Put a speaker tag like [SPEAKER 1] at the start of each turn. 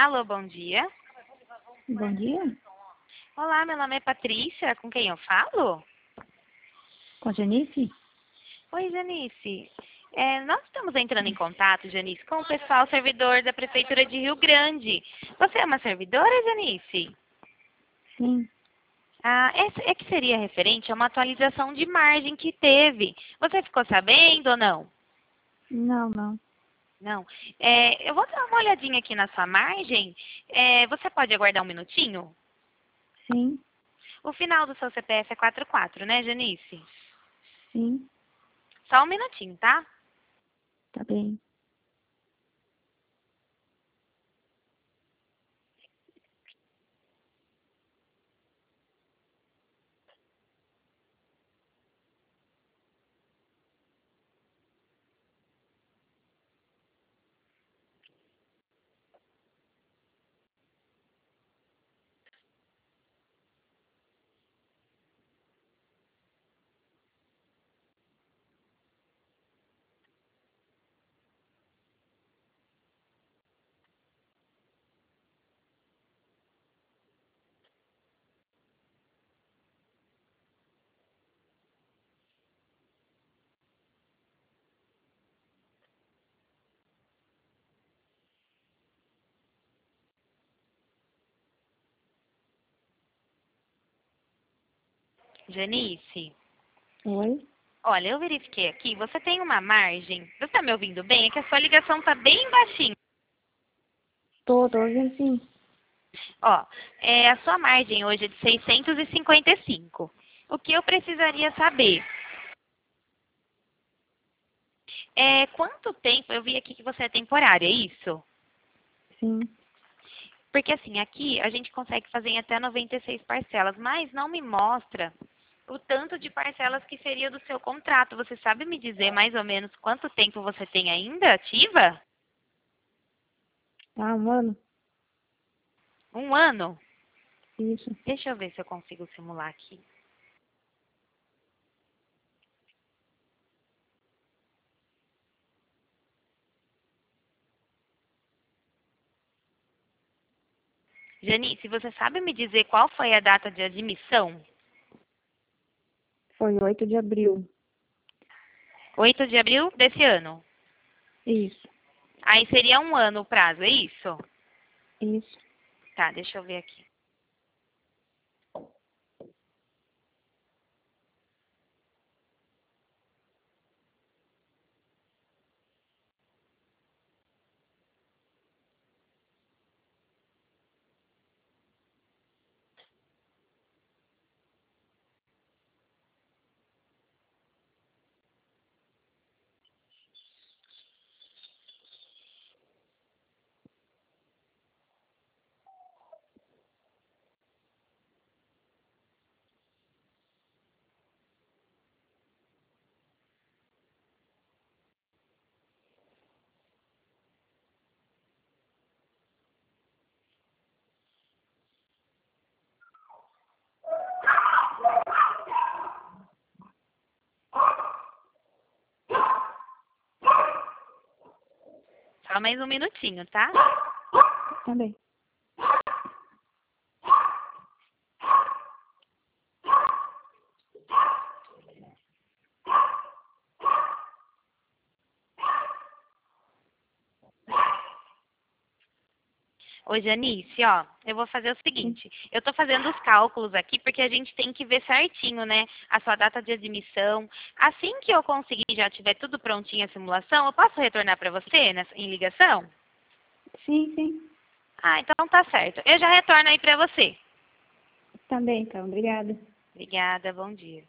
[SPEAKER 1] Alô, bom dia.
[SPEAKER 2] Bom dia,
[SPEAKER 1] Olá, meu nome é Patrícia, com quem eu falo?
[SPEAKER 2] com a Janice?
[SPEAKER 1] Oi, Janice. Nós estamos entrando em contato, Janice, com o pessoal servidor da Prefeitura de Rio Grande. Você é uma servidora, Janice?
[SPEAKER 2] Sim,
[SPEAKER 1] É que seria referente a uma atualização de margem que teve. Você ficou sabendo ou não?
[SPEAKER 2] não.
[SPEAKER 1] Não. Eu vou dar uma olhadinha aqui na sua margem. Você pode aguardar um minutinho?
[SPEAKER 2] Sim,
[SPEAKER 1] O final do seu CPF é 44, né, Janice?
[SPEAKER 2] sim,
[SPEAKER 1] Só um minutinho, tá?
[SPEAKER 2] tá bem.
[SPEAKER 1] Janice,
[SPEAKER 2] Oi?
[SPEAKER 1] olha, eu verifiquei aqui, você tem uma margem. Você está me ouvindo bem? É que a sua ligação está bem baixinha.
[SPEAKER 2] Tô ouvindo sim.
[SPEAKER 1] Ó, a sua margem hoje é de 655. O que eu precisaria saber é quanto tempo, eu vi aqui que você é temporária, é isso?
[SPEAKER 2] Sim.
[SPEAKER 1] Porque assim, aqui a gente consegue fazer em até 96 parcelas, mas não me mostra o tanto de parcelas que seria do seu contrato. Você sabe me dizer mais ou menos quanto tempo você tem ainda ativa?
[SPEAKER 2] Ah, um ano?
[SPEAKER 1] Um ano?
[SPEAKER 2] Isso.
[SPEAKER 1] Deixa eu ver se eu consigo simular aqui. Janice, você sabe me dizer qual foi a data de admissão?
[SPEAKER 2] Foi 8 de abril.
[SPEAKER 1] 8 de abril desse ano.
[SPEAKER 2] Isso,
[SPEAKER 1] Aí seria um ano o prazo, é isso?
[SPEAKER 2] isso.
[SPEAKER 1] Tá, deixa eu ver aqui. Só mais um minutinho, tá?
[SPEAKER 2] Tá bem.
[SPEAKER 1] Ô, Janice, ó, eu vou fazer o
[SPEAKER 2] Sim.
[SPEAKER 1] seguinte. Eu tô fazendo os cálculos aqui porque a gente tem que ver certinho, né? A sua data de admissão. Assim que eu conseguir já tiver tudo prontinho a simulação, eu posso retornar para você em ligação?
[SPEAKER 2] Sim.
[SPEAKER 1] Ah, então tá certo. Eu já retorno aí para você.
[SPEAKER 2] Tá bem, então. Obrigada.
[SPEAKER 1] Obrigada, bom dia.